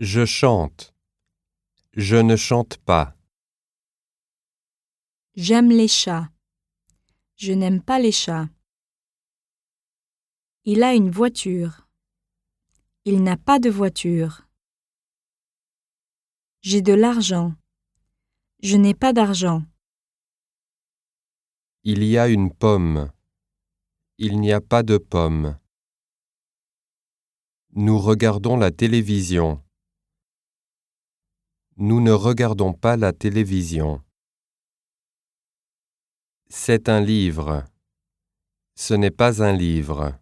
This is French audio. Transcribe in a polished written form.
Je chante. Je ne chante pas. J'aime les chats. Je n'aime pas les chats. Il a une voiture. Il n'a pas de voiture. J'ai de l'argent. Je n'ai pas d'argent. Il y a une pomme. Il n'y a pas de pomme. Nous regardons la télévision. Nous ne regardons pas la télévision. C'est un livre. Ce n'est pas un livre.